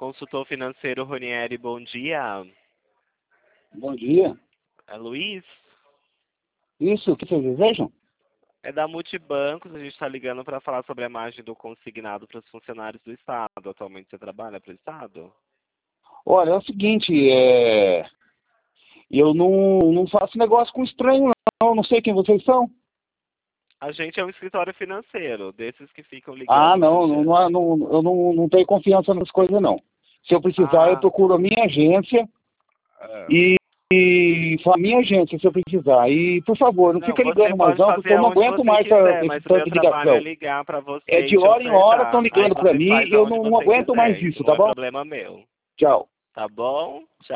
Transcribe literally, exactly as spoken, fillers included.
Consultor financeiro Ronieri, bom dia. Bom dia. É Luiz? Isso, o que vocês desejam? É da Multibancos, a gente está ligando para falar sobre a margem do consignado para os funcionários do Estado. Atualmente você trabalha para o Estado? Olha, é o seguinte, é... eu não, não faço negócio com estranho, não. Não sei quem vocês são. A gente é um escritório financeiro, desses que ficam Ah, ligando para não, não, não, não, eu não, não tenho confiança nas coisas, não. Se eu precisar, eu Ah, procuro a minha agência é. e, e a minha agência, se eu precisar. E, por favor, não Não, fica você ligando mais pode não, porque fazer eu não aonde aguento você mais essa, quiser, esse mas o tanto meu de trabalho é ligação. ligar para É você e de te hora em hora, estão ofertar. Aí ligando para você mim faz e eu aonde não, não você aguento mais quiser, isso, isso tá não é bom? problema meu. Tchau. Tá bom? Tchau.